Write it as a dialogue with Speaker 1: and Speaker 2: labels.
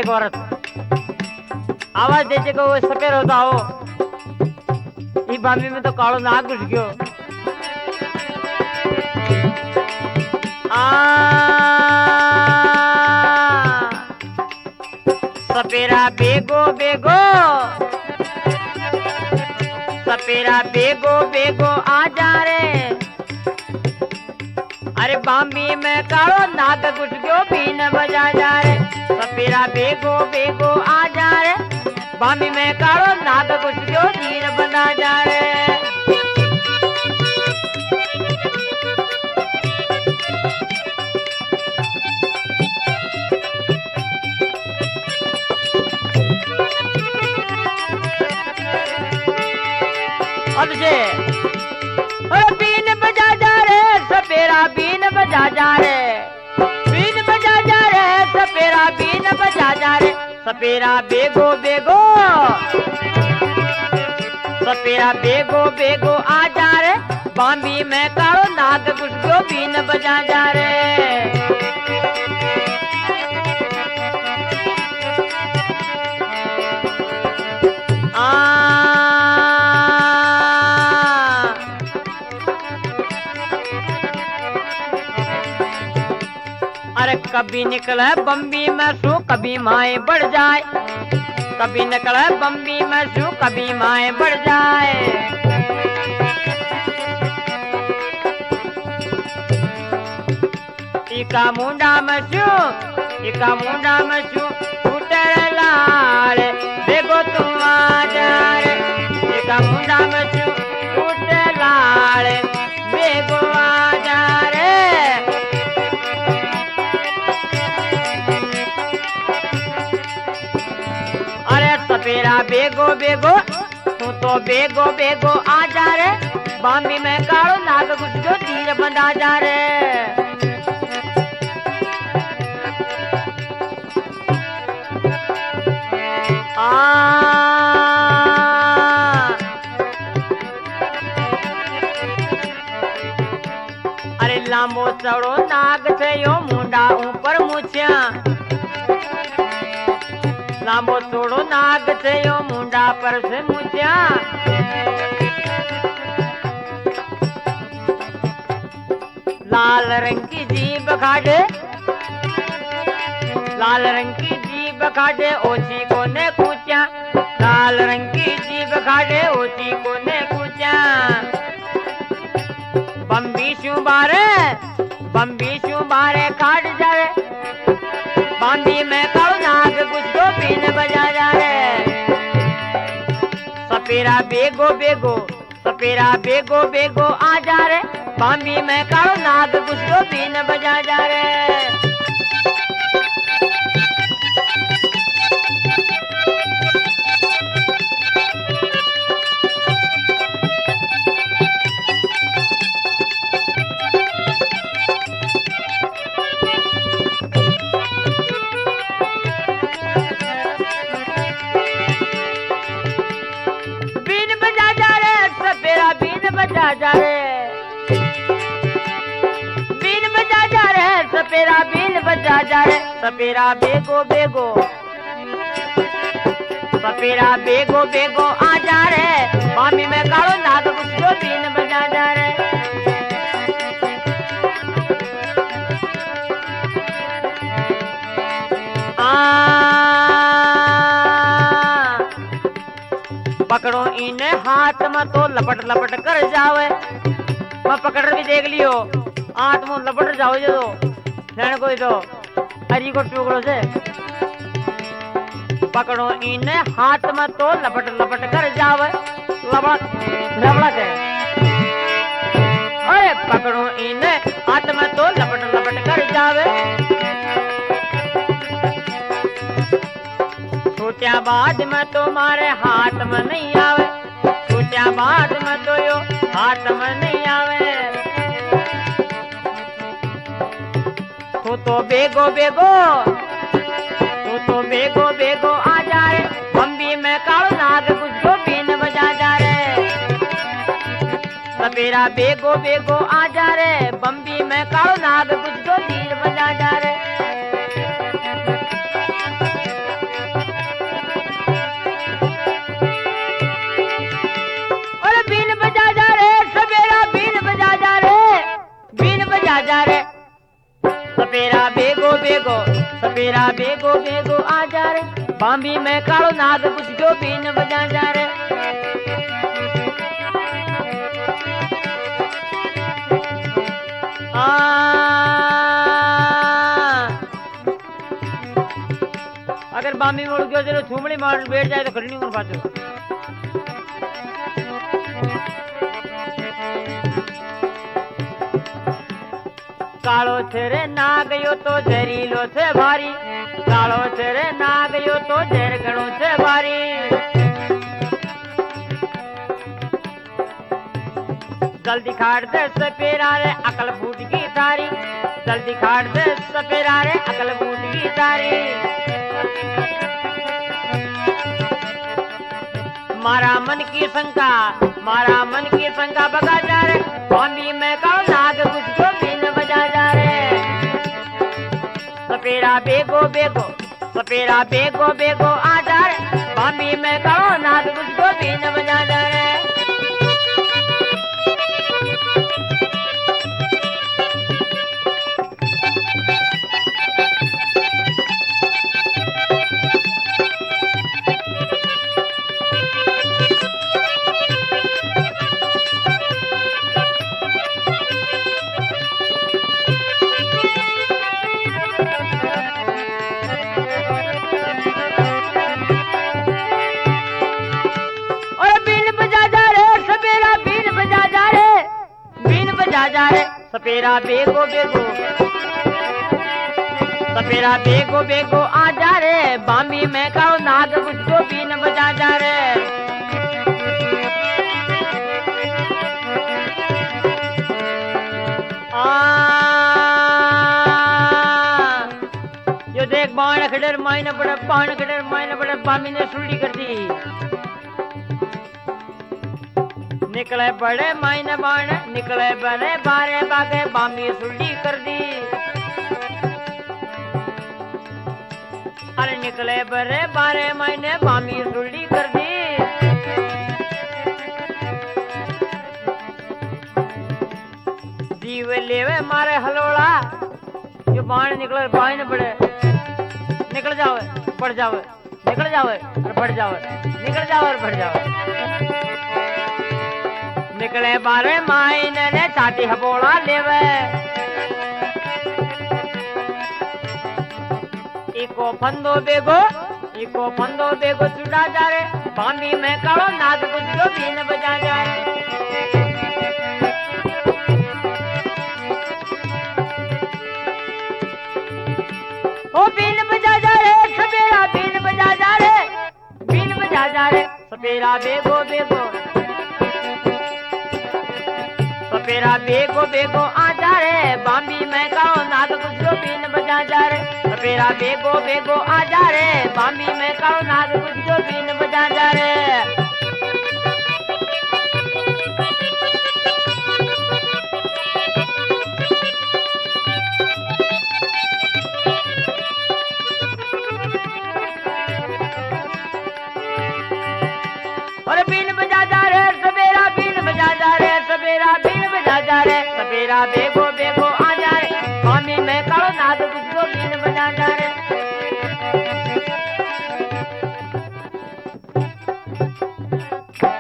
Speaker 1: एक औरत आवाज देचे को वो सपेर होता हो ई बामी में तो कालो नाग घुस गयो। सपेरा बेगो बेगो सपेरा बेगो बेगो आ जा रे। अरे बामी में कालो नाग घुस गयो बीन बजा जा रे। सपेरा बेगो बेगो आ जा रे। बामी में कालो नाग घुस गयो धीर बंधा जा रे। अब से बीन बजा जा रे सपेरा बीन बजा जा रे। बीन बजा जा रे सपेरा बीन बजा जा रे। सपेरा बेगो बेगो सपेरा बेगो बेगो आ जा रे। बांबी में कालो नाग घुस गयो बीन बजा जा रे। अरे कभी निकले बम्बी में सू कभी माए बढ़ जाए। कभी निकले बम्बी में सू कभी माए बढ़ जाए। इका मुंडा में सू उतर लाल देखो तुम आ जा रे। इका मुंडा में सू उतर लाल देखो आ जा रे। सपेरा बेगो बेगो तू तो बेगो बेगो आ जा रे। बामी में कालो नाग घुस गयो धीर बंधा जा रे। अरे लांबो चौड़ो नाग थे यो मुंडा ऊपर मुछिया। लांबो चौड़ो नाग थे यो मुंडा पर से मुछिया। लाल रंग की जीभ खाड़े लाल रंग की जीभ खाड़े ओछी कोने कूचा। लाल रंग की जीभ खाड़े ओछी कोने कूचा। बम्बी शू बारे खाड़ जा रे। बांबी में कालो नाग घुस गयो बीन बजा जा रे। सपेरा बेगो बेगो आ जा रे। बांबी में कालो नाग घुस गयो बीन बजा जा रे। बजा जा रे बीन बजा जा रे। सपेरा बीन बजा जा रे। सपेरा बेगो बेगो आ जा रे। बामी में कालो नाग घुस गयो बीन बजा जा रे। पकड़ो इन्हें हाथ में तो लपट लपट कर जावे। मैं पकड़ भी देख लियो हाथ में लपट जाओ जो तो कोई तो हरी को टुकड़ों से पकड़ो इन्हें हाथ में तो लपट लपट कर जावे। लपट है। अरे पकड़ो इन्हें हाथ में तो लपट लपट कर जावे। छूटिया बाद में तुम्हारे हाथ में नहीं आवे। छूटिया बाद में तो यो हाथ में नहीं आवे। तू तो बेगो बेगो आ जा रे। बम्बी में कालो नाग घुस गयो बीन बजा जा रे। सपेरा बेगो आ जा रे। बम्बी में कालो नाग घुस गयो धीर बजा जा रे। सपेरा बेगो बेगो सपेरा बेगो बेगो आ जा रे बांबी में कालो नाग कुछ जो बीन बजा जा रे अगर बांबी मोड़ गयो जरो छुमड़ी मार बैठ जाए तो खड़ी नहीं कर पाचो कालो छेरे नाग यो तो जहरीलो छे भारी कालो छेरे नाग यो तो जहर घणो छे भारी जल्दी खाड़ दे सपेरा रे अकल फूट की तारी जल्दी खाड़ दे सपेरा रे अकल फूट की तारी मारा मन की शंका बगा जा रे बांबी में कालो नाग कुछ जो बीन बजा जा रे सपेरा बेगो बेगो सपेरा बेगो बेगो आ जा रे बांबी में कालो नाग कुछ जो बीन बजा जा रे जा रे सपेरा बेगो बेगो सपेरा बेगो बेगो आ जा रे बांबी में कालो नाग कुछ जो बीन बजा जा रे यो देख बाण खड़र मायने पड़े बांबी ने सुल्ली कर दी निकले बड़े मायने बाण निकले बड़े बारे बागे बांबी सुल्ली कर दी अरे निकले बड़े बारे मायने बांबी सुल्ली कर दी जीव लेवे मारे हलोड़ा ये बाण निकले बाण बड़े निकल जावे बढ़ जावे निकल जावे और बढ़ जावे निकल जावे और बढ़ जावे निकले बारे मायने ने चाटी हबोड़ा लेवे इको फंदो बेगो चुड़ा जा रे बांबी में कालो नाग कुछ जो बीन बजा जा रे ओ बीन बजा जा रे सपेरा बीन बजा जा रे बीन बजा जा रे सपेरा बेगो बेगो सपेरा बेगो बेगो आ जा रे बांबी में कालो नाग कुछ जो बीन बजा जा रे सपेरा बेगो बेगो आ जा रे बांबी में कालो नाग कुछ जो बीन बजा जा रे और बीन बजा जा रे सपेरा बीन बजा जा रे सपेरा बीन बजा जा रे सपेरा बेगो बेगो आ जा रे बांबी में कालो नाग कुछ